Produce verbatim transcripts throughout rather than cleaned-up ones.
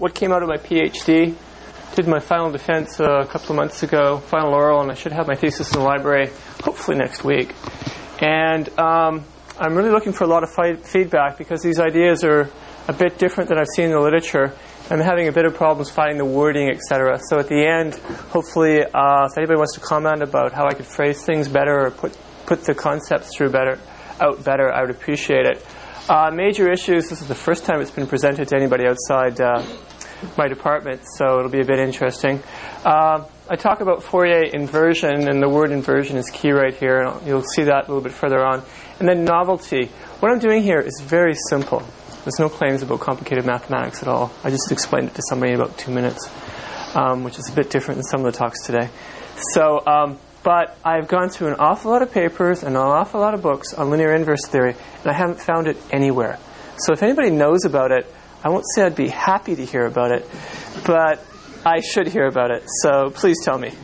what came out of my PhD. Did my final defense uh, a couple of months ago, final oral, and I should have my thesis in the library hopefully next week. And um, I'm really looking for a lot of fi- feedback because these ideas are a bit different than I've seen in the literature. I'm having a bit of problems finding the wording, et cetera. So at the end, hopefully, uh, if anybody wants to comment about how I could phrase things better or put put the concepts through better, out better, I would appreciate it. Uh, major issues. This is the first time it's been presented to anybody outside uh, my department, so it'll be a bit interesting. Uh, I talk about Fourier inversion, and the word inversion is key right here. And you'll see that a little bit further on. And then novelty. What I'm doing here is very simple. There's no claims about complicated mathematics at all. I just explained it to somebody in about two minutes, um, which is a bit different than some of the talks today. So, um, but I've gone through an awful lot of papers and an awful lot of books on linear inverse theory, and I haven't found it anywhere. So if anybody knows about it, I won't say I'd be happy to hear about it, but I should hear about it. So please tell me.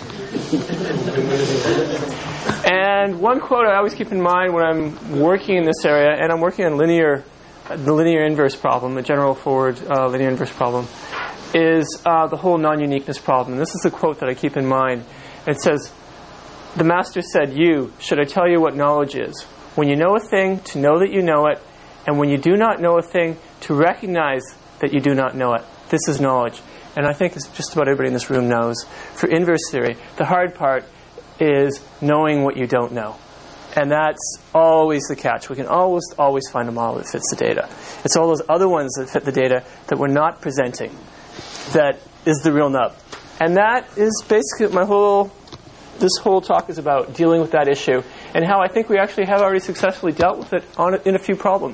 And one quote I always keep in mind when I'm working in this area, and I'm working on linear the linear inverse problem, the general forward uh, linear inverse problem, is uh, the whole non-uniqueness problem. This is the quote that I keep in mind. It says, "The master said, 'You, should I tell you what knowledge is? When you know a thing, to know that you know it, and when you do not know a thing, to recognize that you do not know it. This is knowledge.'" And I think just about everybody in this room knows. For inverse theory, the hard part is knowing what you don't know. And that's always the catch. We can always, always find a model that fits the data. It's all those other ones that fit the data that we're not presenting that is the real nub. And that is basically what my whole, this whole talk is about, dealing with that issue, and how I think we actually have already successfully dealt with it on in a few problems.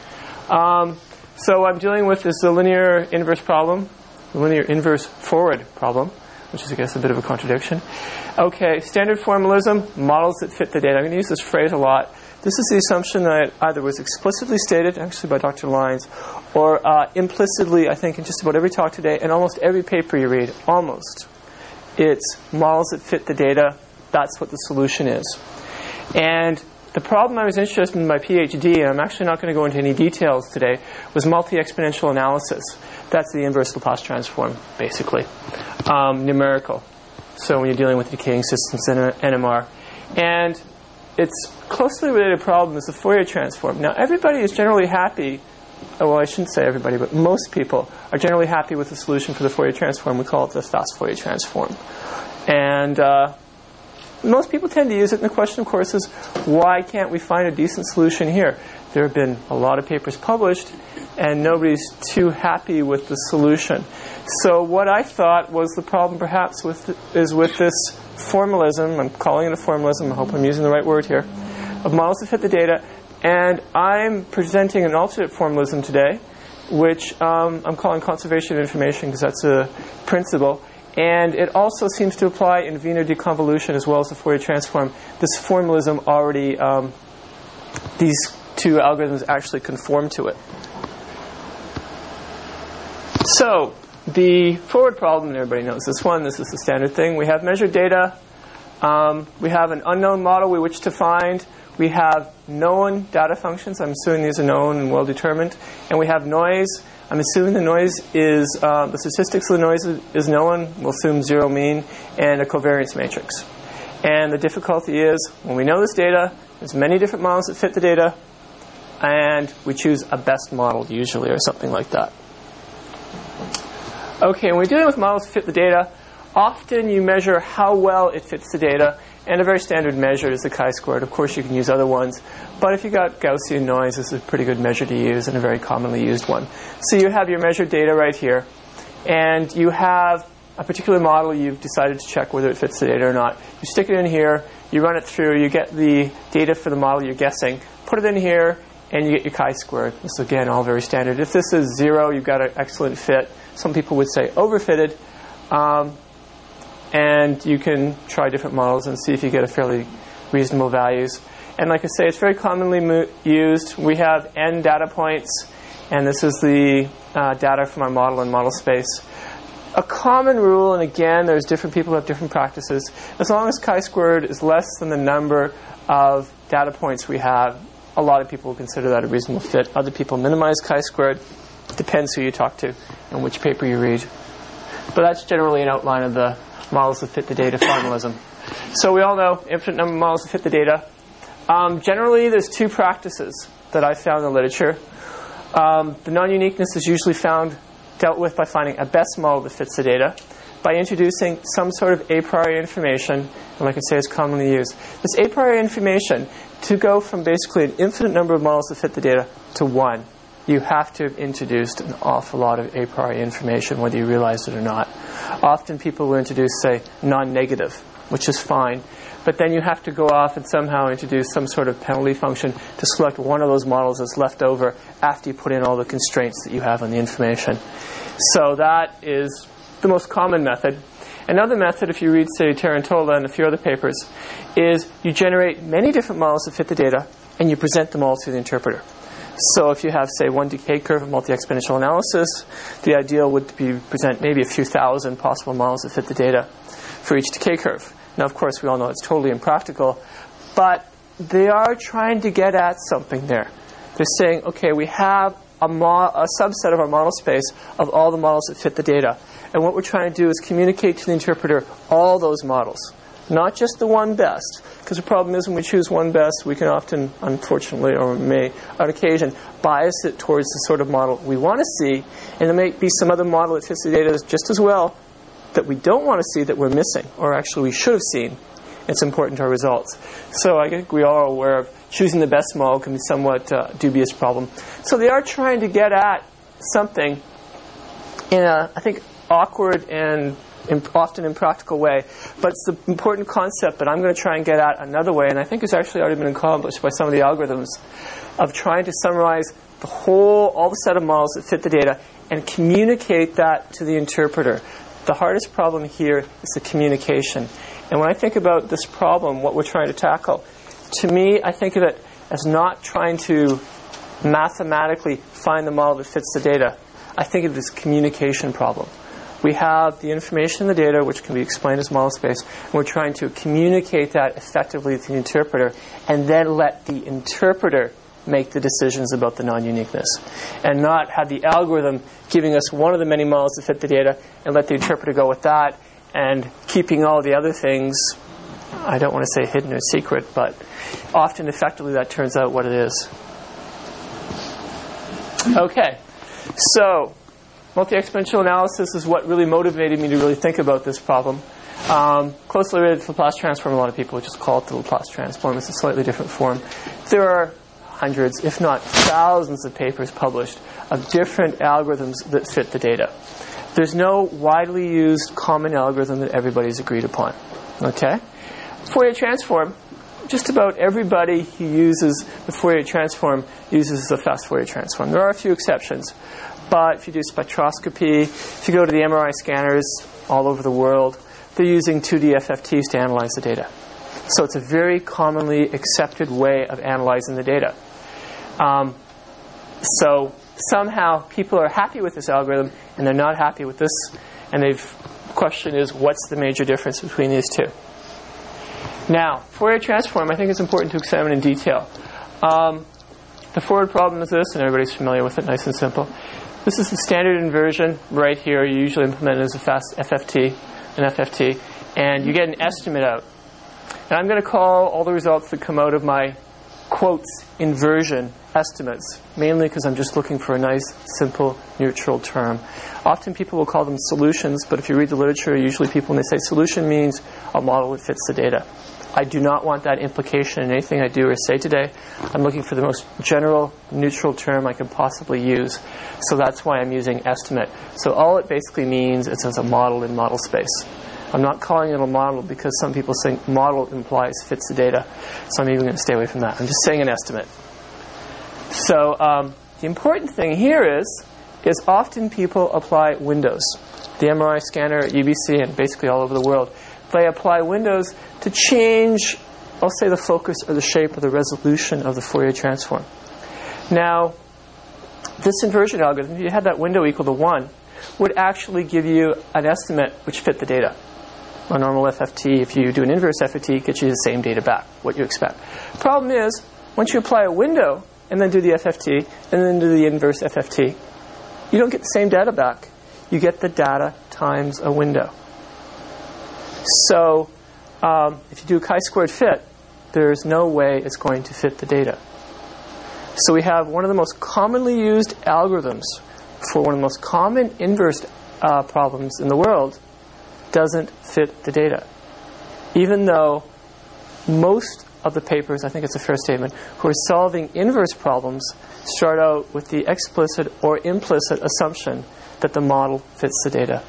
Um, so I'm dealing with this the linear inverse problem, the linear inverse forward problem, which is, I guess, a bit of a contradiction. Okay, standard formalism, models that fit the data. I'm going to use this phrase a lot. This is the assumption that either was explicitly stated, actually by Doctor Lyons, or uh, implicitly, I think, in just about every talk today, and almost every paper you read, almost. It's models that fit the data. That's what the solution is. And the problem I was interested in my PhD, and I'm actually not going to go into any details today, was multi-exponential analysis. That's the inverse Laplace transform, basically. Um, numerical. So when you're dealing with decaying systems in N M R. And its closely related problem is the Fourier transform. Now, everybody is generally happy, oh, well, I shouldn't say everybody, but most people are generally happy with the solution for the Fourier transform. We call it the fast Fourier transform. And uh, most people tend to use it, and the question, of course, is why can't we find a decent solution here? There have been a lot of papers published, and nobody's too happy with the solution. So what I thought was the problem perhaps with the, is with this formalism, I'm calling it a formalism, I hope I'm using the right word here, of models that fit the data, and I'm presenting an alternate formalism today, which um, I'm calling conservation of information because that's a principle. And it also seems to apply in Wiener deconvolution as well as the Fourier transform. This formalism already, um, these two algorithms actually conform to it. So, the forward problem, and everybody knows this one, this is the standard thing. We have measured data. Um, we have an unknown model we wish to find. We have known data functions. I'm assuming these are known and well determined. And we have noise. I'm assuming the noise is, uh, the statistics of the noise is known. We'll assume zero mean, and a covariance matrix. And the difficulty is, when we know this data, there's many different models that fit the data, and we choose a best model usually, or something like that. Okay, when we're dealing with models that fit the data, often you measure how well it fits the data, and a very standard measure is the chi-squared. Of course, you can use other ones, but if you've got Gaussian noise, this is a pretty good measure to use, and a very commonly used one. So you have your measured data right here, and you have a particular model you've decided to check whether it fits the data or not. You stick it in here, you run it through, you get the data for the model you're guessing, put it in here, and you get your chi-squared. This is, again, all very standard. If this is zero, you've got an excellent fit. Some people would say overfitted. Um, and you can try different models and see if you get a fairly reasonable values. And like I say, it's very commonly mo- used. We have n data points, and this is the uh, data from our model in model space. A common rule, and again, there's different people who have different practices, as long as chi-squared is less than the number of data points we have, a lot of people will consider that a reasonable fit. Other people minimize chi-squared. Depends who you talk to and which paper you read. But that's generally an outline of the models that fit the data formalism. So we all know infinite number of models that fit the data. Um, generally, there's two practices that I found in the literature. Um, the non-uniqueness is usually found, dealt with by finding a best model that fits the data, by introducing some sort of a priori information, and like I say, is commonly used. This a priori information, to go from basically an infinite number of models that fit the data to one, you have to have introduced an awful lot of a priori information, whether you realize it or not. Often people will introduce, say, non-negative, which is fine, but then you have to go off and somehow introduce some sort of penalty function to select one of those models that's left over after you put in all the constraints that you have on the information. So that is the most common method. Another method, if you read, say, Tarantola and a few other papers, is you generate many different models that fit the data, and you present them all to the interpreter. So if you have, say, one decay curve of multi-exponential analysis, the ideal would be present maybe a few thousand possible models that fit the data for each decay curve. Now, of course, we all know it's totally impractical, but they are trying to get at something there. They're saying, okay, we have a, mo- a subset of our model space of all the models that fit the data. And what we're trying to do is communicate to the interpreter all those models, not just the one best. Because the problem is when we choose one best, we can often, unfortunately, or may, on occasion, bias it towards the sort of model we want to see, and there may be some other model that fits the data just as well that we don't want to see that we're missing, or actually we should have seen. It's important to our results. So I think we all are aware of choosing the best model can be a somewhat uh, dubious problem. So they are trying to get at something in a, I think, awkward and imp- often impractical way. But it's the important concept that I'm going to try and get at another way, and I think has actually already been accomplished by some of the algorithms, of trying to summarize the whole, all the set of models that fit the data and communicate that to the interpreter. The hardest problem here is the communication. And when I think about this problem, what we're trying to tackle, to me, I think of it as not trying to mathematically find the model that fits the data. I think of it as a communication problem. We have the information in the data, which can be explained as model space, and we're trying to communicate that effectively to the interpreter, and then let the interpreter make the decisions about the non-uniqueness, and not have the algorithm giving us one of the many models that fit the data, and let the interpreter go with that, and keeping all the other things, I don't want to say hidden or secret, but often effectively that turns out what it is. Okay, so multi-exponential analysis is what really motivated me to really think about this problem. Um, closely related to the Laplace transform, a lot of people just call it the Laplace transform. It's a slightly different form. There are hundreds, if not thousands, of papers published of different algorithms that fit the data. There's no widely used common algorithm that everybody's agreed upon. Okay? Fourier transform, just about everybody who uses the Fourier transform uses the fast Fourier transform. There are a few exceptions. But if you do spectroscopy, if you go to the M R I scanners all over the world, they're using two D F F Ts to analyze the data. So it's a very commonly accepted way of analyzing the data. Um, so somehow people are happy with this algorithm, and they're not happy with this. And the question is, what's the major difference between these two? Now, Fourier transform, I think it's important to examine in detail. Um, the forward problem is this, and everybody's familiar with it, nice and simple. This is the standard inversion right here. You usually implement it as a fast F F T, an F F T, and you get an estimate out. And I'm going to call all the results that come out of my quotes inversion estimates, mainly because I'm just looking for a nice, simple, neutral term. Often people will call them solutions, but if you read the literature, usually people, when they say solution, means a model that fits the data. I do not want that implication in anything I do or say today. I'm looking for the most general, neutral term I can possibly use. So that's why I'm using estimate. So all it basically means is it's a model in model space. I'm not calling it a model because some people think model implies fits the data. So I'm even going to stay away from that. I'm just saying an estimate. So um, the important thing here is, is often people apply windows. The M R I scanner at U B C and basically all over the world, they apply windows to change, I'll say, the focus or the shape or the resolution of the Fourier transform. Now, this inversion algorithm, if you had that window equal to one, would actually give you an estimate which fit the data. A normal F F T, if you do an inverse F F T, gets you the same data back, what you expect. Problem is, once you apply a window and then do the F F T and then do the inverse F F T, you don't get the same data back. You get the data times a window. So um, if you do a chi-squared fit, there's no way it's going to fit the data. So we have one of the most commonly used algorithms for one of the most common inverse uh, problems in the world doesn't fit the data. Even though most of the papers, I think it's a fair statement, who are solving inverse problems start out with the explicit or implicit assumption that the model fits the data.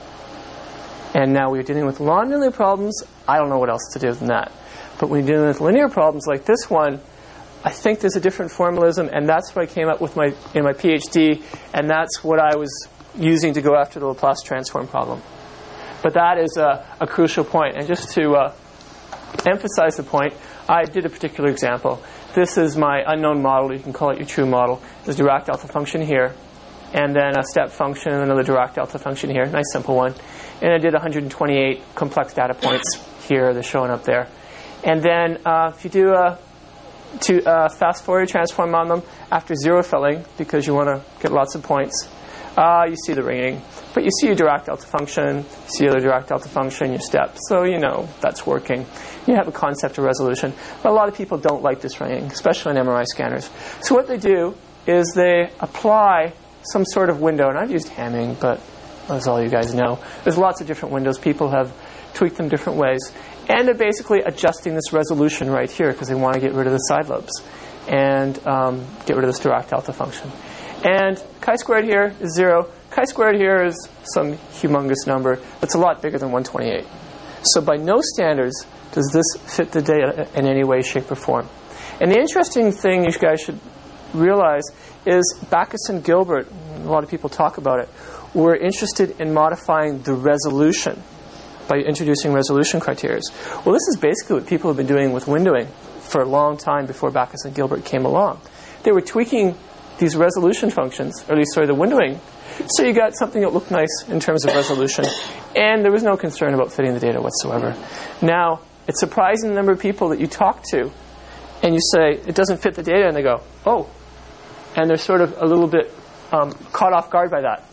And now we're dealing with nonlinear problems. I don't know what else to do than that. But when you're dealing with linear problems like this one, I think there's a different formalism, and that's what I came up with my in my PhD, and that's what I was using to go after the Laplace transform problem. But that is a, a crucial point. And just to uh, emphasize the point, I did a particular example. This is my unknown model. You can call it your true model. There's a Dirac delta function here, and then a step function, and another Dirac delta function here. Nice simple one. And I did one hundred twenty-eight complex data points here. They're showing up there. And then uh, if you do a to uh, fast Fourier transform on them after zero filling, because you want to get lots of points, uh, you see the ringing. But you see your Dirac delta function, you see the Dirac delta function, your steps. So you know that's working. You have a concept of resolution. But a lot of people don't like this ringing, especially on M R I scanners. So what they do is they apply some sort of window. And I've used Hamming, but as all you guys know, there's lots of different windows. People have tweaked them different ways. And they're basically adjusting this resolution right here because they want to get rid of the side lobes and um, get rid of this Dirac delta function. And chi-squared here is zero. Chi-squared here is some humongous number that's a lot bigger than one hundred twenty-eight. So by no standards does this fit the data in any way, shape, or form. And the interesting thing you guys should realize is Backus and Gilbert, a lot of people talk about it, were interested in modifying the resolution by introducing resolution criteria. Well, this is basically what people have been doing with windowing for a long time before Backus and Gilbert came along. They were tweaking these resolution functions, or at least sorry, the windowing, so you got something that looked nice in terms of resolution, and there was no concern about fitting the data whatsoever. Now, it's surprising the number of people that you talk to, and you say, it doesn't fit the data, and they go, oh, and they're sort of a little bit um, caught off guard by that.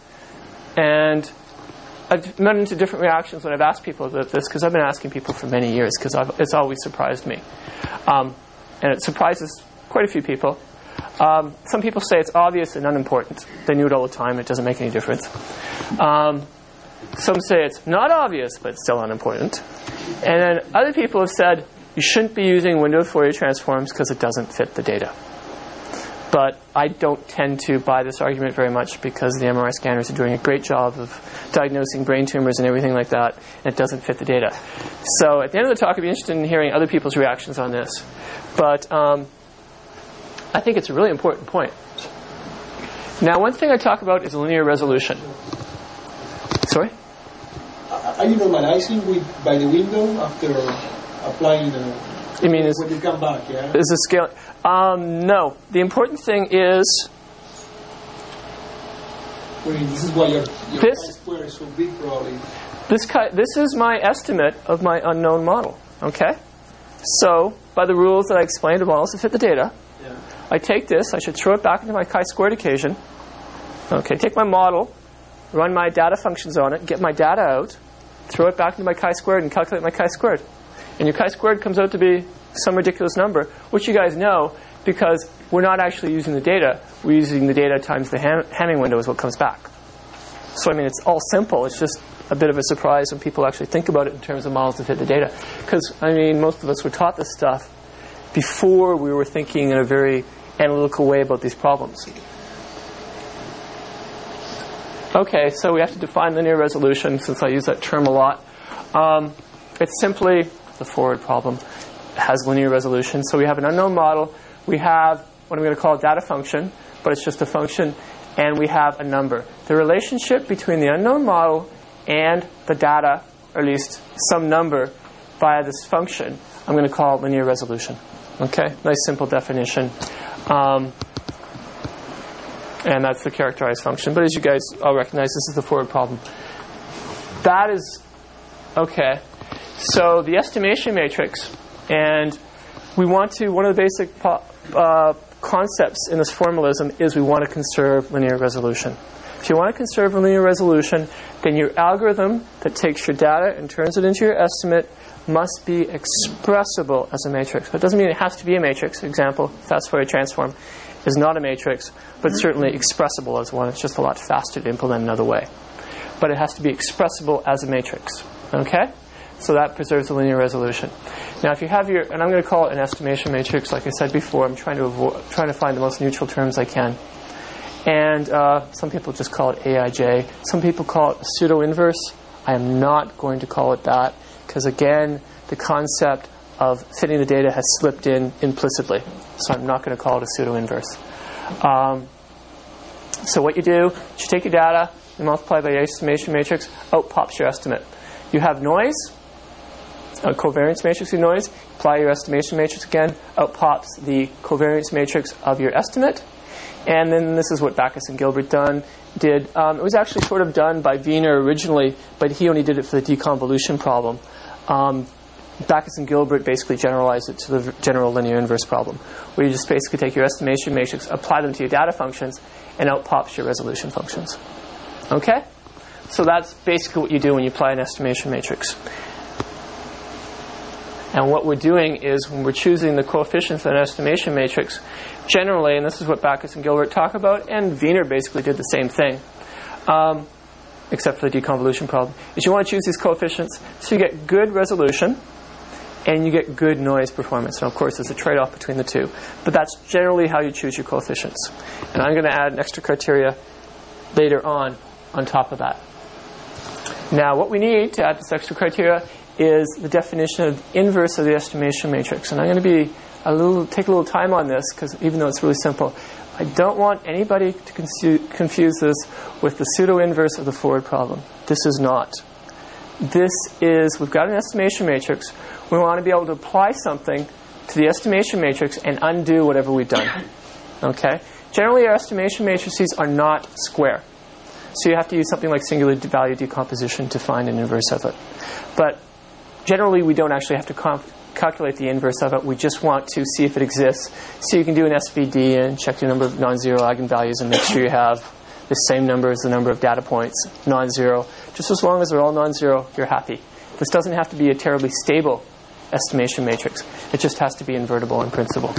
And I've met into different reactions when I've asked people about this, because I've been asking people for many years, because it's always surprised me. Um, and it surprises quite a few people. Um, some people say it's obvious and unimportant. They knew it all the time. It doesn't make any difference. Um, some say it's not obvious, but it's still unimportant. And then other people have said you shouldn't be using window Fourier transforms because it doesn't fit the data. But I don't tend to buy this argument very much because the M R I scanners are doing a great job of diagnosing brain tumors and everything like that, and it doesn't fit the data. So at the end of the talk, I'd be interested in hearing other people's reactions on this. But um, I think it's a really important point. Now, one thing I talk about is linear resolution. Sorry? Are you normalizing with by the window after applying the... You mean is, when you come back, yeah? Is the scale... Um, no. The important thing is... I mean, this is why your, your this, chi-square is so big, probably. This, chi- this is my estimate of my unknown model. Okay? So, by the rules that I explained, the models to fit the data, Yeah. I take this, I should throw it back into my chi-squared equation. Okay, take my model, run my data functions on it, get my data out, throw it back into my chi-squared, and calculate my chi-squared. And your chi-squared comes out to be some ridiculous number, which you guys know because we're not actually using the data. We're using the data times the Ham- Hamming window is what comes back. So, I mean, it's all simple. It's just a bit of a surprise when people actually think about it in terms of models that fit the data. Because, I mean, most of us were taught this stuff before we were thinking in a very analytical way about these problems. Okay, so we have to define linear resolution, since I use that term a lot. Um, it's simply the forward problem. It has linear resolution. So we have an unknown model. We have what I'm going to call a data function, but it's just a function. And we have a number. The relationship between the unknown model and the data, or at least some number, via this function, I'm going to call linear resolution. Okay? Nice simple definition. Um, and that's the characterized function. But as you guys all recognize, this is the forward problem. That is, okay. So the estimation matrix, and we want to, one of the basic po- uh, concepts in this formalism is we want to conserve linear resolution. If you want to conserve linear resolution, then your algorithm that takes your data and turns it into your estimate must be expressible as a matrix. That doesn't mean it has to be a matrix. For example, fast Fourier transform is not a matrix, but certainly expressible as one. It's just a lot faster to implement another way. But it has to be expressible as a matrix. Okay? So that preserves the linear resolution. Now, if you have your, and I'm going to call it an estimation matrix, like I said before, I'm trying to avoid, trying to find the most neutral terms I can. And uh, some people just call it A I J. Some people call it a pseudo-inverse. I am not going to call it that, because again, the concept of fitting the data has slipped in implicitly. So I'm not going to call it a pseudo-inverse. Um, so what you do is you take your data, you multiply by your estimation matrix, out pops your estimate. You have noise, a covariance matrix of noise, apply your estimation matrix again, out pops the covariance matrix of your estimate. And then this is what Backus and Gilbert done, did. Um, it was actually sort of done by Wiener originally, but he only did it for the deconvolution problem. Um, Backus and Gilbert basically generalized it to the general linear inverse problem, where you just basically take your estimation matrix, apply them to your data functions, and out pops your resolution functions. Okay? So that's basically what you do when you apply an estimation matrix. And what we're doing is, when we're choosing the coefficients in an estimation matrix, generally, and this is what Backus and Gilbert talk about, and Wiener basically did the same thing, um, except for the deconvolution problem, is you want to choose these coefficients so you get good resolution and you get good noise performance. And of course, there's a trade-off between the two. But that's generally how you choose your coefficients. And I'm going to add an extra criteria later on, on top of that. Now, what we need to add this extra criteria is the definition of inverse of the estimation matrix. And I'm going to be a little take a little time on this, because even though it's really simple, I don't want anybody to confu- confuse this with the pseudo-inverse of the forward problem. This is not. This is, we've got an estimation matrix. We want to be able to apply something to the estimation matrix and undo whatever we've done. Okay? Generally, our estimation matrices are not square. So you have to use something like singular value decomposition to find an inverse of it. But generally, we don't actually have to comp- calculate the inverse of it. We just want to see if it exists. So you can do an S V D and check the number of non-zero eigenvalues and make sure you have the same number as the number of data points, non-zero. Just as long as they're all non-zero, you're happy. This doesn't have to be a terribly stable estimation matrix. It just has to be invertible in principle.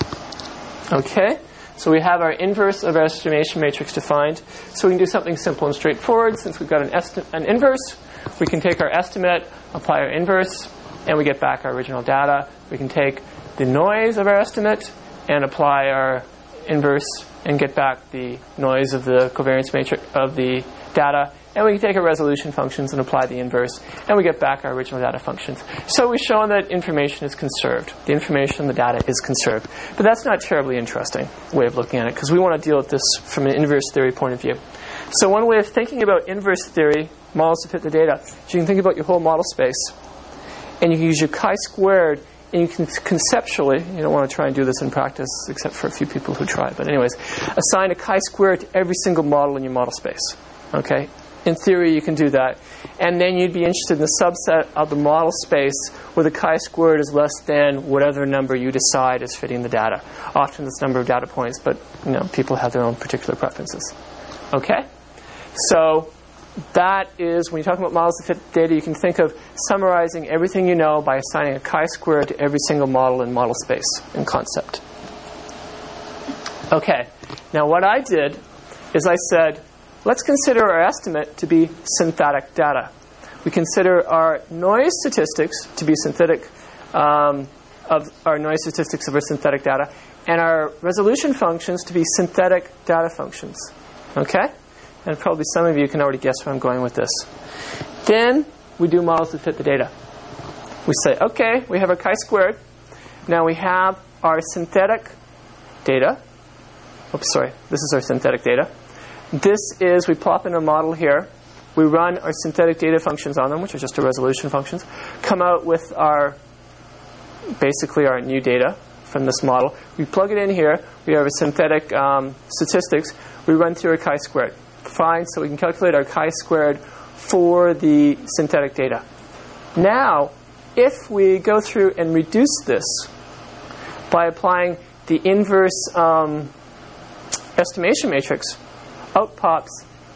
Okay? So we have our inverse of our estimation matrix defined. So we can do something simple and straightforward. Since we've got an, esti- an inverse, we can take our estimate, apply our inverse, and we get back our original data. We can take the noise of our estimate and apply our inverse and get back the noise of the covariance matrix of the data. And we can take our resolution functions and apply the inverse, and we get back our original data functions. So we've shown that information is conserved. The information, the data is conserved. But that's not a terribly interesting way of looking at it, because we want to deal with this from an inverse theory point of view. So one way of thinking about inverse theory, models to fit the data, is you can think about your whole model space, and you can use your chi-squared, and you can conceptually, you don't want to try and do this in practice, except for a few people who try, but anyways, assign a chi-squared to every single model in your model space. Okay? In theory, you can do that. And then you'd be interested in the subset of the model space where the chi-squared is less than whatever number you decide is fitting the data. Often it's number of data points, but you know, people have their own particular preferences. Okay? So that is, when you're talking about models that fit data, you can think of summarizing everything you know by assigning a chi-squared to every single model in model space in concept. Okay. Now what I did is I said, let's consider our estimate to be synthetic data. We consider our noise statistics to be synthetic, um, of our noise statistics of our synthetic data, and our resolution functions to be synthetic data functions. Okay? And probably some of you can already guess where I'm going with this. Then we do models that fit the data. We say, okay, we have our chi-squared. Now we have our synthetic data. Oops, sorry. This is our synthetic data. This is, we plop in a model here. We run our synthetic data functions on them, which are just our resolution functions. Come out with our, basically our new data from this model. We plug it in here. We have a synthetic um, statistics. We run through our chi-squared. Fine, so we can calculate our chi-squared for the synthetic data. Now, if we go through and reduce this by applying the inverse um, estimation matrix, out pops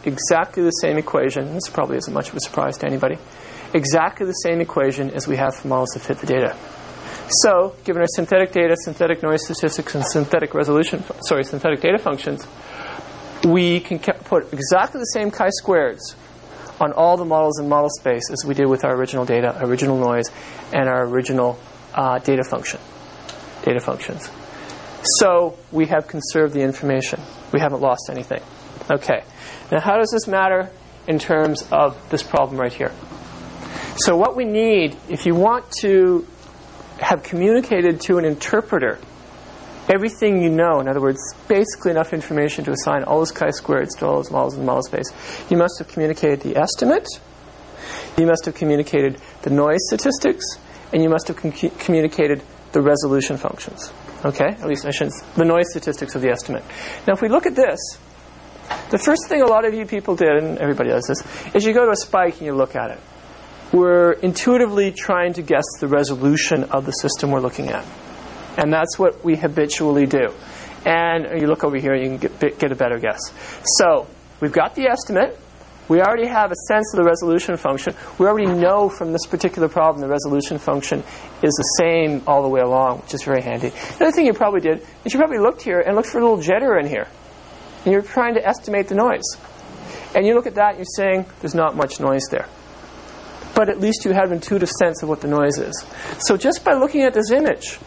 exactly the same equation. This probably isn't much of a surprise to anybody. Exactly the same equation as we have for models that fit the data. So, given our synthetic data, synthetic noise statistics, and synthetic resolution, sorry, synthetic data functions, we can put exactly the same chi-squareds on all the models in model space as we did with our original data, original noise, and our original uh, data function, data functions. So we have conserved the information. We haven't lost anything. Okay. Now, how does this matter in terms of this problem right here? So what we need, if you want to have communicated to an interpreter everything you know, in other words, basically enough information to assign all those chi-squareds to all those models in model space, you must have communicated the estimate, you must have communicated the noise statistics, and you must have com- communicated the resolution functions. Okay? At least I shouldn't. The noise statistics of the estimate. Now, if we look at this, the first thing a lot of you people did, and everybody does this, is you go to a spike and you look at it. We're intuitively trying to guess the resolution of the system we're looking at. And that's what we habitually do. And you look over here, you can get, get a better guess. So, we've got the estimate. We already have a sense of the resolution function. We already know from this particular problem the resolution function is the same all the way along, which is very handy. The other thing you probably did is you probably looked here and looked for a little jitter in here. And you're trying to estimate the noise. And you look at that and you're saying there's not much noise there. But at least you have an intuitive sense of what the noise is. So just by looking at this image,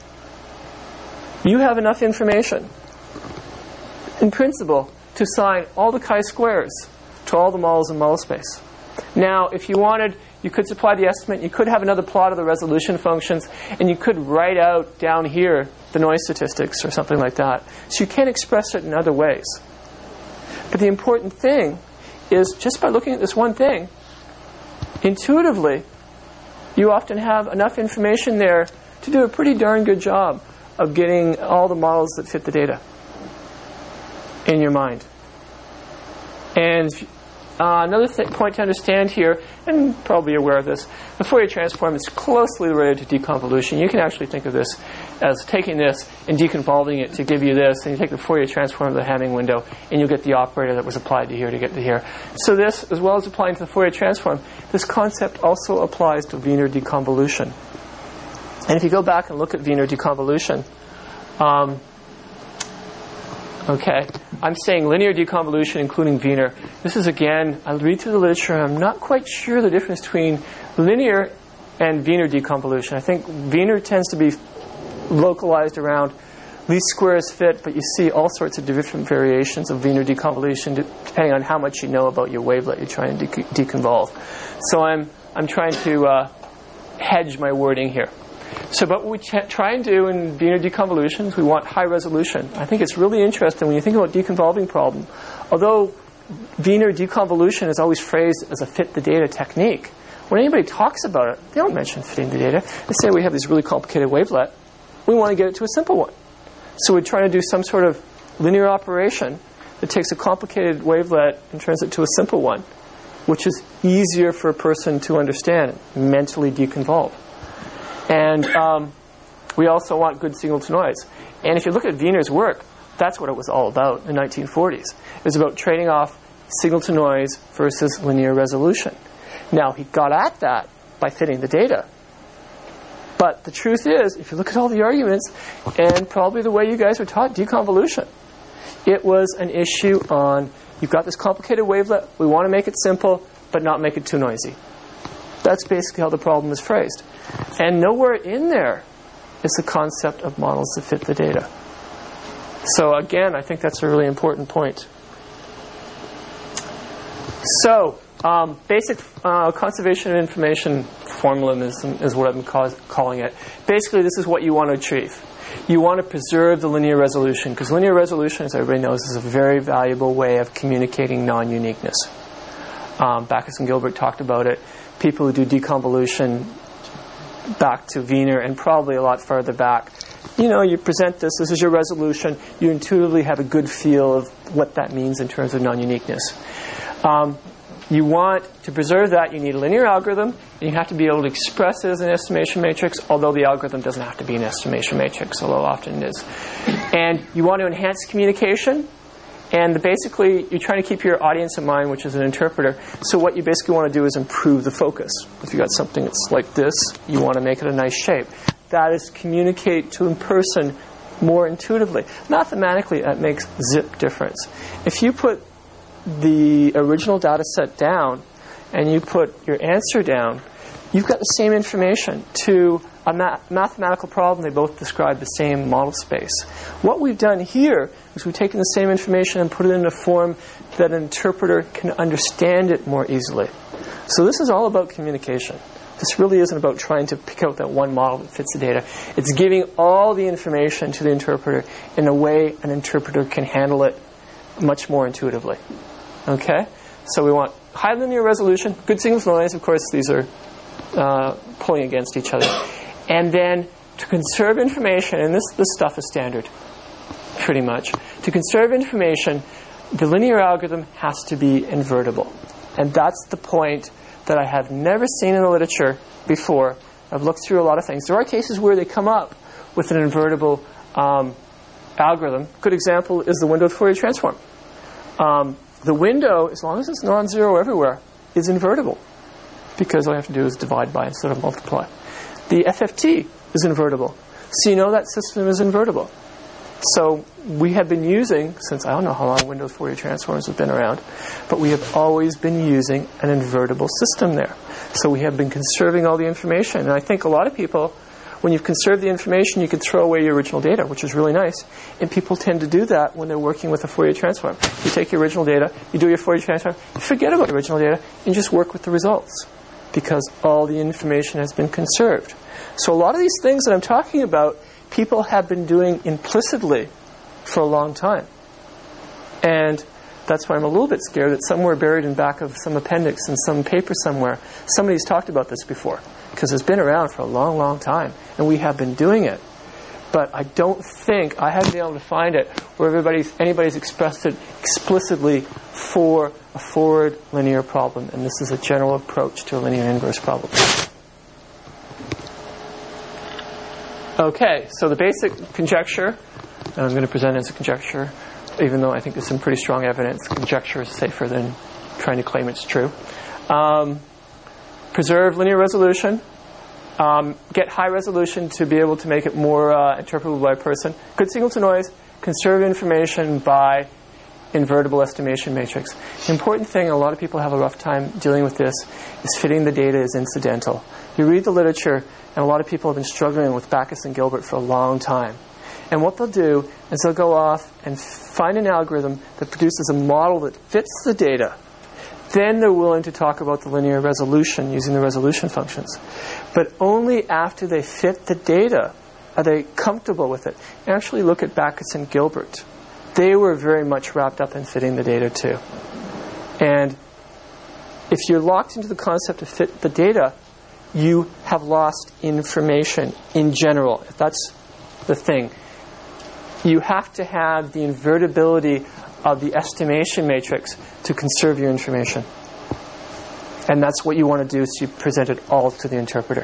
you have enough information, in principle, to assign all the chi-squares to all the models in model space. Now, if you wanted, you could supply the estimate, you could have another plot of the resolution functions, and you could write out down here the noise statistics or something like that. So you can express it in other ways. But the important thing is, just by looking at this one thing, intuitively, you often have enough information there to do a pretty darn good job of getting all the models that fit the data in your mind. And uh, another th- point to understand here, and probably you're aware of this, the Fourier transform is closely related to deconvolution. You can actually think of this as taking this and deconvolving it to give you this, and you take the Fourier transform of the Hamming window, and you'll get the operator that was applied to here to get to here. So this, as well as applying to the Fourier transform, this concept also applies to Wiener deconvolution. And if you go back and look at Wiener deconvolution, um, okay, I'm saying linear deconvolution including Wiener. This is, again, I'll read through the literature, and I'm not quite sure the difference between linear and Wiener deconvolution. I think Wiener tends to be localized around least squares fit, but you see all sorts of different variations of Wiener deconvolution depending on how much you know about your wavelet you're trying to de- deconvolve. So I'm I'm trying to uh, hedge my wording here. So but what we ch- try and do in Wiener deconvolutions, we want high resolution. I think it's really interesting when you think about deconvolving problem. Although Wiener deconvolution is always phrased as a fit the data technique, when anybody talks about it, they don't mention fitting the data. They say we have this really complicated wavelet. We want to get it to a simple one. So we're trying to do some sort of linear operation that takes a complicated wavelet and turns it to a simple one, which is easier for a person to understand, mentally deconvolve. And um, we also want good signal-to-noise. And if you look at Wiener's work, that's what it was all about in the nineteen forties. It was about trading off signal-to-noise versus linear resolution. Now, he got at that by fitting the data. But the truth is, if you look at all the arguments, and probably the way you guys were taught deconvolution, it was an issue on, you've got this complicated wavelet, we want to make it simple, but not make it too noisy. That's basically how the problem is phrased. And nowhere in there is the concept of models that fit the data. So again, I think that's a really important point. So, um, basic uh, conservation of information formalism is what I'm ca- calling it. Basically, this is what you want to achieve. You want to preserve the linear resolution, because linear resolution, as everybody knows, is a very valuable way of communicating non-uniqueness. Um, Backus and Gilbert talked about it. People who do deconvolution back to Wiener and probably a lot further back, you know, you present this, this is your resolution, you intuitively have a good feel of what that means in terms of non-uniqueness. Um, you want to preserve that, you need a linear algorithm, and you have to be able to express it as an estimation matrix, although the algorithm doesn't have to be an estimation matrix, although often it is. And you want to enhance communication, And basically, you're trying to keep your audience in mind, which is an interpreter. So what you basically want to do is improve the focus. If you've got something that's like this, you want to make it a nice shape. That is communicate to a person more intuitively. Mathematically, that makes zip difference. If you put the original data set down and you put your answer down, you've got the same information. To a ma- mathematical problem, they both describe the same model space. What we've done here is we've taken the same information and put it in a form that an interpreter can understand it more easily. So this is all about communication. This really isn't about trying to pick out that one model that fits the data. It's giving all the information to the interpreter in a way an interpreter can handle it much more intuitively. Okay? So we want high linear resolution, good signal to noise. Of course, these are uh, pulling against each other. And then to conserve information, and this, this stuff is standard, pretty much. To conserve information, the linear algorithm has to be invertible. And that's the point that I have never seen in the literature before. I've looked through a lot of things. There are cases where they come up with an invertible um, algorithm. Good example is the window Fourier transform. Um, the window, as long as it's non-zero everywhere, is invertible, because all you have to do is divide by instead of multiply. The F F T is invertible. So you know that system is invertible. So we have been using, since I don't know how long Windows Fourier transforms have been around, but we have always been using an invertible system there. So we have been conserving all the information. And I think a lot of people, when you've conserved the information, you can throw away your original data, which is really nice. And people tend to do that when they're working with a Fourier transform. You take your original data, you do your Fourier transform, you forget about the original data, and just work with the results, because all the information has been conserved. So a lot of these things that I'm talking about, people have been doing implicitly for a long time. And that's why I'm a little bit scared that somewhere buried in back of some appendix in some paper somewhere, somebody's talked about this before, because it's been around for a long, long time, and we have been doing it. But I don't think, I haven't been able to find it where everybody's, anybody's expressed it explicitly for a forward linear problem, and this is a general approach to a linear inverse problem. Okay, so the basic conjecture, and I'm going to present as a conjecture, even though I think there's some pretty strong evidence. Conjecture is safer than trying to claim it's true. Um, preserve linear resolution. Um, get high resolution to be able to make it more uh, interpretable by a person. Good signal to noise. Conserve information by invertible estimation matrix. The important thing, and a lot of people have a rough time dealing with this, is fitting the data as incidental. You read the literature, and a lot of people have been struggling with Backus and Gilbert for a long time. And what they'll do is they'll go off and find an algorithm that produces a model that fits the data. Then they're willing to talk about the linear resolution using the resolution functions. But only after they fit the data are they comfortable with it. Actually, look at Backus and Gilbert. They were very much wrapped up in fitting the data too. And if you're locked into the concept of fit the data, you have lost information in general. If that's the thing. You have to have the invertibility of the estimation matrix to conserve your information. And that's what you want to do, so you present it all to the interpreter.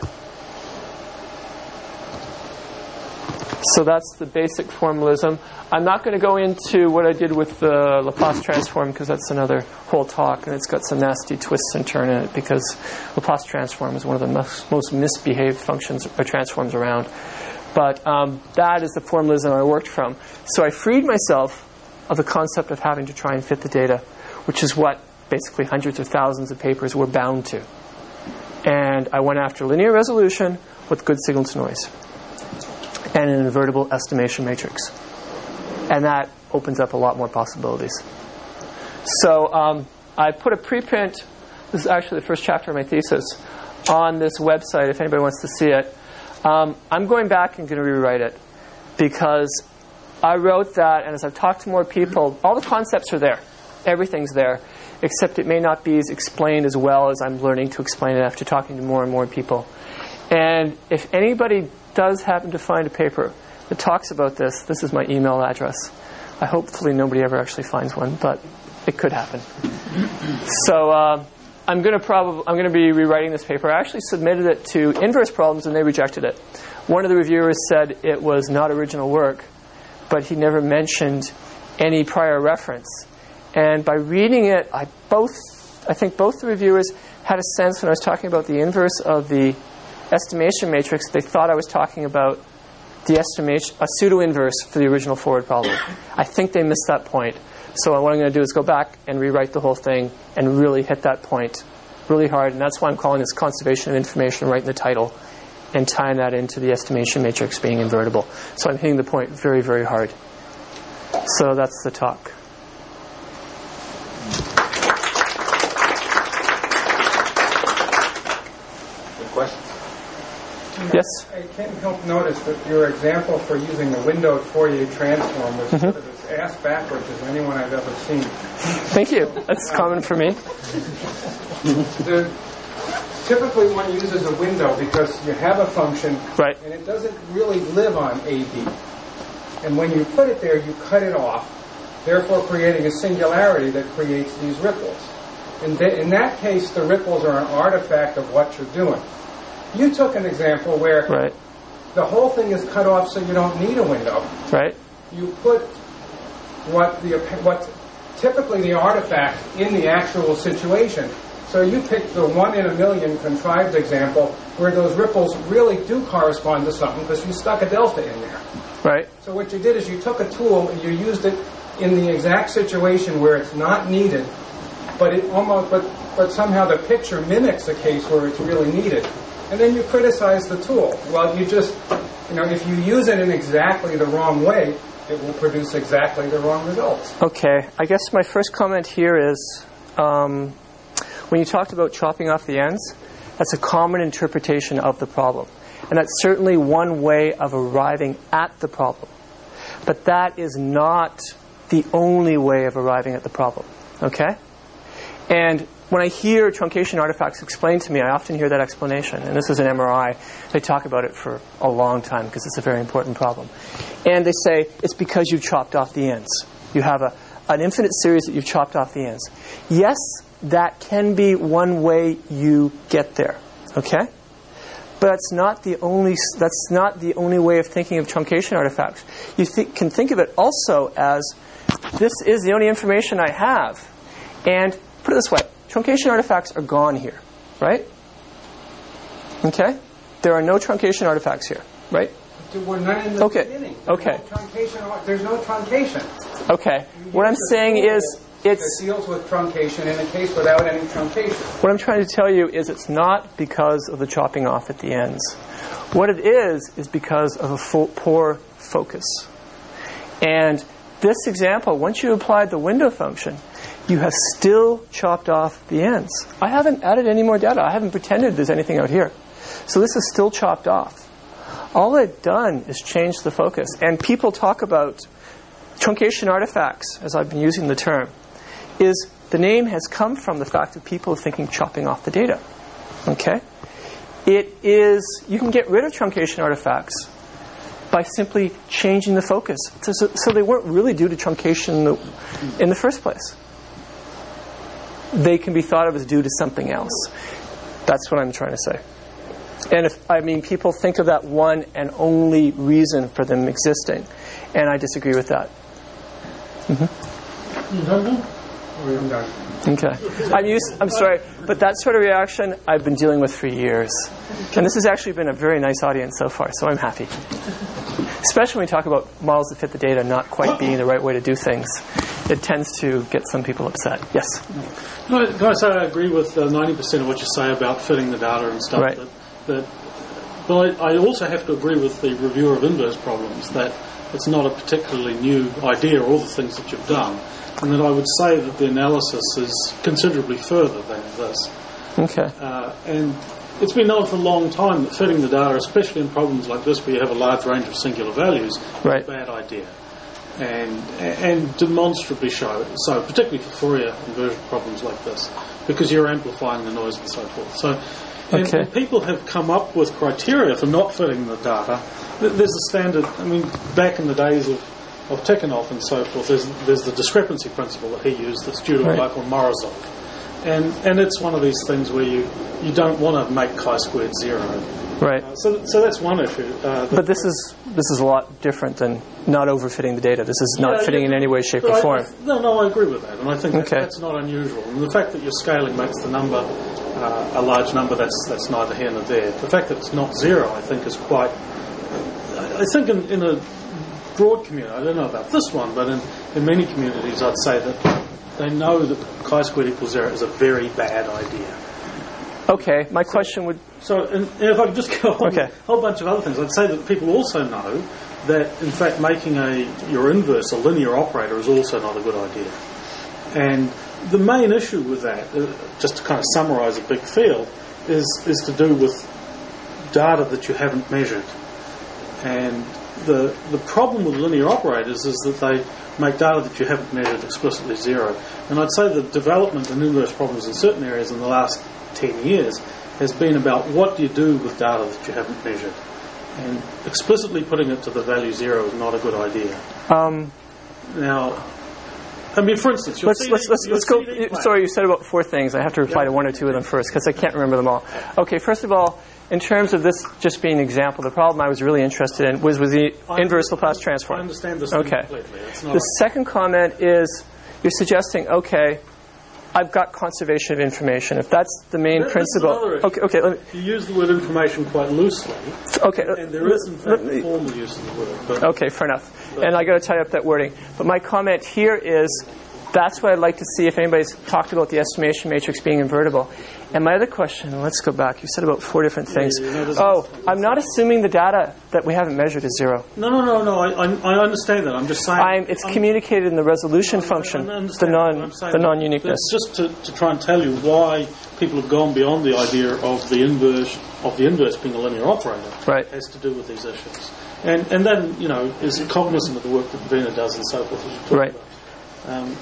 So that's the basic formalism. I'm not going to go into what I did with the Laplace transform, because that's another whole talk, and it's got some nasty twists and turns in it, because Laplace transform is one of the most, most misbehaved functions or transforms around. But um, that is the formalism I worked from. So I freed myself of the concept of having to try and fit the data, which is what basically hundreds of thousands of papers were bound to. And I went after linear resolution with good signal to noise and an invertible estimation matrix. And that opens up a lot more possibilities. So um, I put a preprint, this is actually the first chapter of my thesis, on this website if anybody wants to see it. Um, I'm going back and going to rewrite it, because I wrote that, and as I've talked to more people, all the concepts are there. Everything's there, except it may not be as explained as well as I'm learning to explain it after talking to more and more people. And if anybody does happen to find a paper that talks about this, this is my email address. I hopefully nobody ever actually finds one, but it could happen. So uh, I'm going to probably I'm going to be rewriting this paper. I actually submitted it to Inverse Problems, and they rejected it. One of the reviewers said it was not original work, but he never mentioned any prior reference. And by reading it, I both, I think both the reviewers had a sense when I was talking about the inverse of the estimation matrix, they thought I was talking about the estimation, a pseudo-inverse for the original forward problem. I think they missed that point. So what I'm going to do is go back and rewrite the whole thing and really hit that point really hard. And that's why I'm calling this conservation of information right in the title and tying that into the estimation matrix being invertible. So I'm hitting the point very, very hard. So that's the talk. Questions? Yes? I can't help notice that your example for using the windowed Fourier transform was mm-hmm. sort of as ass backwards as anyone I've ever seen. Thank you. That's um, common for me. The, typically one uses a window because you have a function right. and it doesn't really live on A B. And when you put it there, you cut it off, therefore creating a singularity that creates these ripples. In, th- in that case, the ripples are an artifact of what you're doing. You took an example where right. the whole thing is cut off so you don't need a window. Right. You put what the what's typically the artifact in the actual situation. So you picked the one in a million contrived example where those ripples really do correspond to something because you stuck a delta in there. Right. So what you did is you took a tool and you used it in the exact situation where it's not needed, but it almost but but somehow the picture mimics a case where it's really needed. And then you criticize the tool. Well, you just, you know, if you use it in exactly the wrong way, it will produce exactly the wrong results. Okay. I guess my first comment here is um, when you talked about chopping off the ends, that's a common interpretation of the problem. And that's certainly one way of arriving at the problem. But that is not the only way of arriving at the problem. Okay? And when I hear truncation artifacts explained to me, I often hear that explanation. And this is an M R I. They talk about it for a long time because it's a very important problem. And they say, it's because you chopped off the ends. You have a, an infinite series that you've chopped off the ends. Yes, that can be one way you get there. Okay? But that's not the only, that's not the only way of thinking of truncation artifacts. You th- can think of it also as, this is the only information I have. And put it this way. Truncation artifacts are gone here, right? Okay? There are no truncation artifacts here, right? There were none in the okay. beginning. There's okay. No truncation, there's no truncation. Okay. What I'm saying is it's... It deals with truncation in a case without any truncation. What I'm trying to tell you is it's not because of the chopping off at the ends. What it is is because of a full, poor focus. And this example, once you applied the window function, you have still chopped off the ends. I haven't added any more data. I haven't pretended there's anything out here. So this is still chopped off. All I've done is change the focus. And people talk about truncation artifacts, as I've been using the term, is the name has come from the fact of people thinking chopping off the data. Okay? It is, you can get rid of truncation artifacts by simply changing the focus. So, so, so they weren't really due to truncation in the, in the first place. They can be thought of as due to something else. That's what I'm trying to say. And if, I mean, people think of that one and only reason for them existing. And I disagree with that. Mm-hmm. You done? Or I'm done. Okay. I'm used, I'm sorry, but that sort of reaction I've been dealing with for years. And this has actually been a very nice audience so far, so I'm happy. Especially when we talk about models that fit the data not quite being the right way to do things. It tends to get some people upset. Yes? No, can I say I agree with uh, ninety percent of what you say about fitting the data and stuff. Right. That, that, but I, I also have to agree with the reviewer of inverse problems that it's not a particularly new idea, all the things that you've done. And that I would say that the analysis is considerably further than this. Okay. Uh, and it's been known for a long time that fitting the data, especially in problems like this where you have a large range of singular values, right. is a bad idea. And and demonstrably so, so particularly for Fourier inversion problems like this, because you're amplifying the noise and so forth. So, and, okay. and people have come up with criteria for not fitting the data. There's a standard, I mean, back in the days of, of Tikhonov and so forth, there's, there's the discrepancy principle that he used that's due to right. Michael Morozov. And and it's one of these things where you, you don't want to make chi-squared zero. Right. Uh, so so that's one issue. Uh, but this is this is a lot different than not overfitting the data. This is not Yeah, fitting yeah, in any way, shape, but or I- form. I- no, no, I agree with that, and I think that, Okay. that's not unusual. And the fact that you're scaling makes the number uh, a large number, that's that's neither here nor there. The fact that it's not zero, I think, is quite. I think in, in a broad community, I don't know about this one, but in, in many communities, I'd say that they know that chi-squared equals zero is a very bad idea. Okay, my question would... So, and, and if I could just go on Okay. a whole bunch of other things, I'd say that people also know that, in fact, making a your inverse a linear operator is also not a good idea. And the main issue with that, uh, just to kind of summarise a big field, is is to do with data that you haven't measured. And the the problem with linear operators is that they make data that you haven't measured explicitly zero. And I'd say the development in inverse problems in certain areas in the last ten years has been about what do you do with data that you haven't measured. And explicitly putting it to the value zero is not a good idea. Um, Now, I mean, for instance, your let's C D, let's, let's, your let's go... C D player- Sorry, you said about four things. I have to reply Yeah. to one or two of them first, because I can't remember them all. Okay, first of all, in terms of this just being an example, the problem I was really interested in was, was the I inverse understand- Laplace transform. I understand this Okay. completely. It's not The second comment is you're suggesting, okay, I've got conservation of information. If that's the main This is principle... another issue. Okay, okay, let me... You use the word information quite loosely, Okay, and there is, in let fact, me- a formal use of the word. But Okay, fair enough. And I got to tie up that wording. But my comment here is that's what I'd like to see if anybody's talked about the estimation matrix being invertible. And my other question, let's go back. You said about four different things. Yeah, yeah, there's- Oh, I'm not assuming the data that we haven't measured is zero. no, no, no, no. I, I, I understand that. I'm just saying. I'm, it's I'm- communicated in the resolution I- I function, the understand what non, I'm saying. the non-uniqueness. It's just to, to try and tell you why people have gone beyond the idea of the inverse of the inverse being a linear operator. Right. Has to do with these issues, and and then you know is cognizant of the work that Vena does and so forth. As you talk Right. about. Um,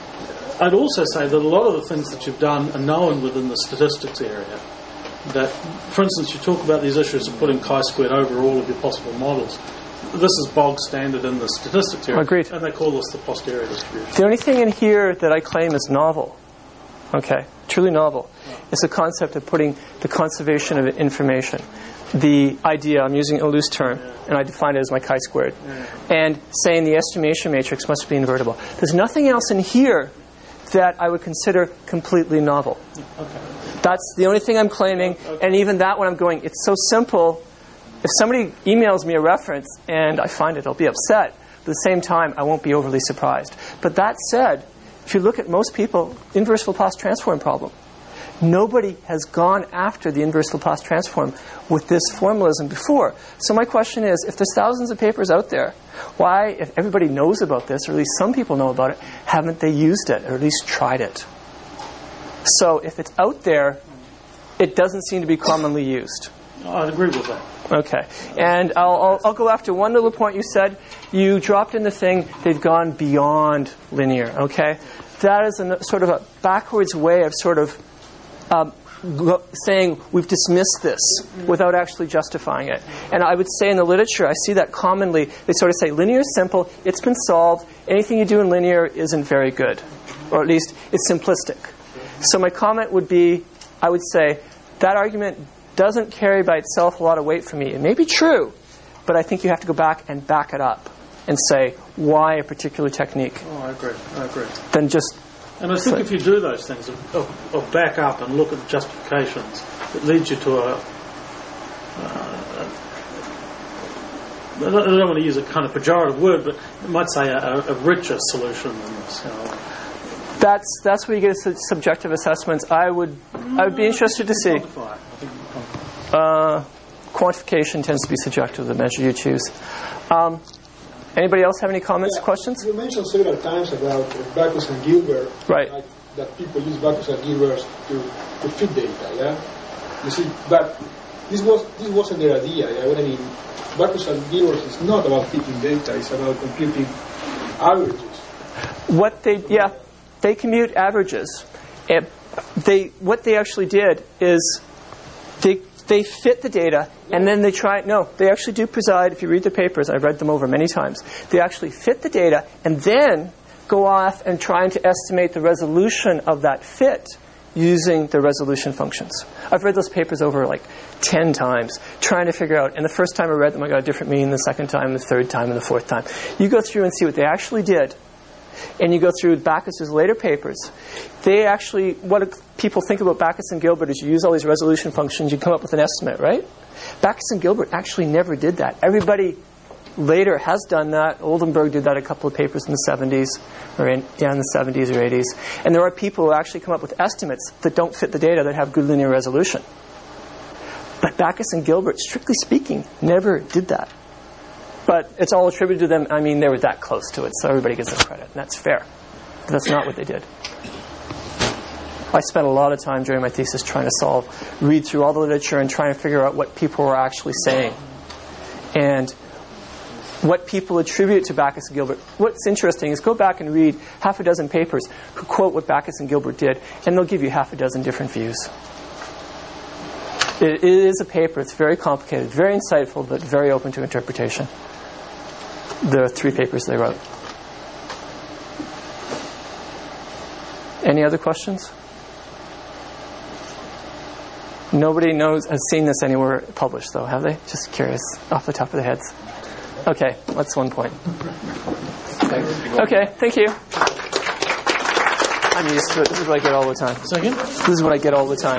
I'd also say that a lot of the things that you've done are known within the statistics area. That, for instance, you talk about these issues of putting chi-squared over all of your possible models. This is bog standard in the statistics area. Agreed. And they call this the posterior distribution. The only thing in here that I claim is novel, okay, truly novel, is the concept of putting the conservation of information. The idea, I'm using a loose term, and I define it as my chi-squared, and saying the estimation matrix must be invertible. There's nothing else in here that I would consider completely novel. Okay. That's the only thing I'm claiming, and even that one I'm going, it's so simple. If somebody emails me a reference and I find it, I'll be upset. At the same time, I won't be overly surprised. But that said, if you look at most people, inverse Laplace transform problem, nobody has gone after the inverse Laplace transform with this formalism before. So my question is, if there's thousands of papers out there, why, if everybody knows about this, or at least some people know about it, haven't they used it, or at least tried it? So if it's out there, it doesn't seem to be commonly used. I'd agree with that. Okay. And I'll, I'll, I'll go after one little point you said. You dropped in the thing, they've gone beyond linear, okay? That is a sort of a backwards way of sort of um, go, saying we've dismissed this without actually justifying it. And I would say in the literature, I see that commonly. They sort of say linear is simple, it's been solved, anything you do in linear isn't very good. Or at least it's simplistic. So my comment would be, I would say, that argument doesn't carry by itself a lot of weight for me. It may be true, but I think you have to go back and back it up and say why a particular technique. Oh, I agree. I agree. Then just And I think if you do those things, of, of, of back up and look at justifications, it leads you to a. Uh, I don't, I don't want to use a kind of pejorative word, but I might say a, a richer solution than this. You know. that's that's where you get su- subjective assessments. I would I would be interested to see. Quantify it. I think you can quantify it. Uh, quantification tends to be subjective, the measure you choose. Um, anybody else have any comments, Yeah, questions? You mentioned several times about uh, Backus and Gilbert. Right. Like, that people use Backus and Gilbert to, to fit data, yeah? You see, but this was this wasn't their idea, yeah? What I mean, Backus and Gilbert is not about fitting data, it's about computing averages. What they yeah, they commute averages. And they what they actually did is they they fit the data and then they try no, they actually do preside. If you read the papers, I've read them over many times. They actually fit the data and then go off and trying to estimate the resolution of that fit using the resolution functions. I've read those papers over like ten times, trying to figure out, and the first time I read them, I got a different meaning, the second time, the third time, and the fourth time. You go through and see what they actually did, and you go through Backus's later papers. They actually, what people think about Backus and Gilbert is you use all these resolution functions, you come up with an estimate, right? Backus and Gilbert actually never did that. Everybody later has done that. Oldenburg did that a couple of papers in the seventies, or in, yeah, in the seventies or eighties. And there are people who actually come up with estimates that don't fit the data that have good linear resolution. But Backus and Gilbert, strictly speaking, never did that. But it's all attributed to them. I mean, they were that close to it, so everybody gets them credit, and that's fair. But that's not what they did. I spent a lot of time during my thesis trying to solve, read through all the literature and trying to figure out what people were actually saying. And what people attribute to Backus and Gilbert. What's interesting is go back and read half a dozen papers who quote what Backus and Gilbert did, and they'll give you half a dozen different views. It is a paper. It's very complicated, very insightful, but very open to interpretation. The three papers they wrote. Any other questions? Nobody knows has seen this anywhere published, though, have they? Just curious, off the top of their heads. Okay, that's one point. Okay, thank you. I'm used to it. This is what I get all the time. Second? This is what I get all the time.